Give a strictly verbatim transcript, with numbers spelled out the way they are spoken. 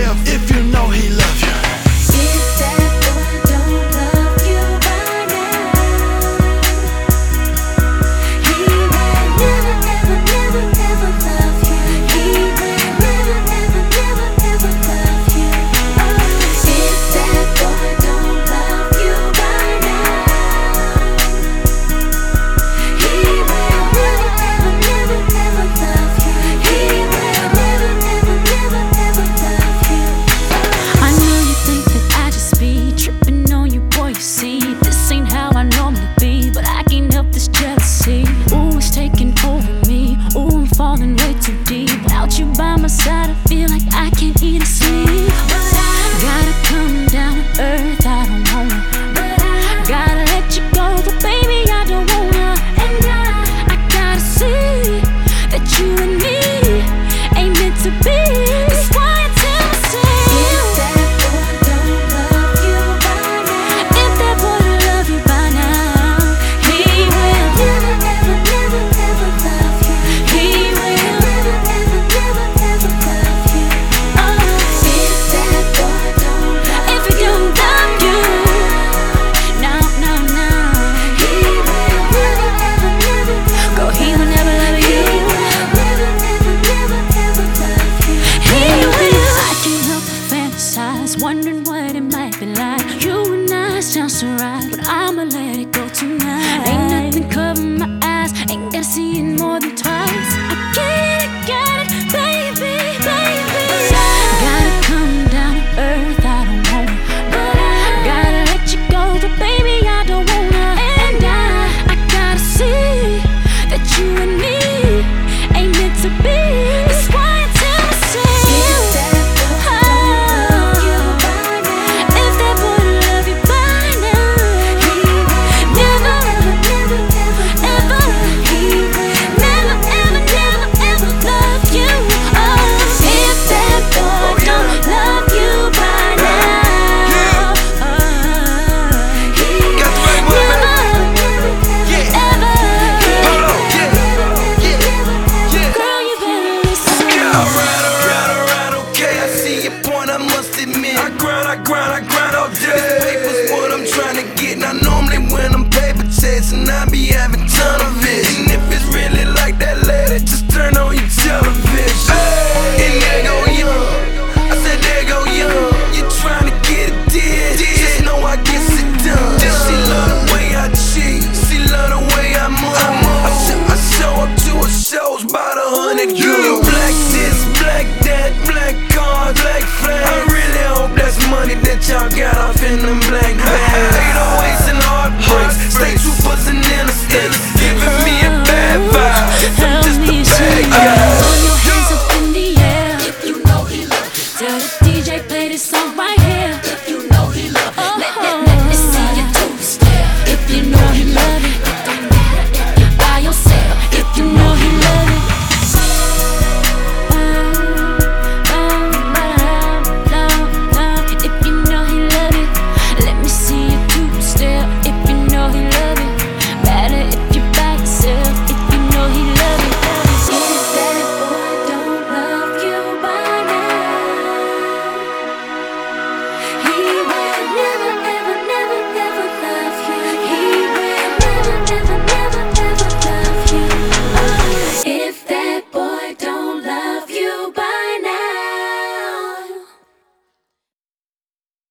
yourself if you know he love you. If that boy don't love you by now, he will never, ever, never, ever love you. He will never, ever, never, ever love you. If that boy don't love you by now, he will never, ever, never, ever love you. He will never, ever, never, ever love you. I know you think that I just be tripping on you, boy. You see, this ain't how I normally be, but I can't help this jealousy. Ooh, it's taking over me. Ooh, I'm falling way too deep. Without you by my side, I feel like I can't eat or sleep. Gotta come down to earth, I don't wanna. Gotta let you go, but baby, I don't wanna. And I, I gotta see that you and me ain't meant to be. That's why I tell myself, if that boy don't love you by now, if that boy don't love you by now, he will never, ever, never, ever love you. He will never, ever, never, ever love you. Oh, if that boy don't love you, if he don't love you, no, no, no, he will never, ever, never go. He will never love you. Never, never, never, ever love you. He will. I can't help but fantasize, wondering what it might be like. You and I sound so right, but I'ma let it go tonight. Ain't nothing covering my eyes, ain't gotta see it more than twice. I get it, got it, baby, baby. Gotta come down to earth, I don't wanna. Gotta let you go, but baby, I don't wanna. And I, I gotta see that you and me ain't meant to be. That's why I tell myself, if that boy don't love you by now, if that boy don't love you by now, he will never, ever, never, ever, ever. He will never, ever, never, ever love you. Oh, if that boy don't love you by now, oh, he Got the right one, baby. Yeah. ever. Hold on. Yeah. Yeah. Yeah. Girl, you better listen. Alright, alright, alright, okay. I see your point, I must admit. I grind, I grind, I grind all day. This paper's what I'm trying to get. Now, normally when I'm paper chasing, I be having ton of it.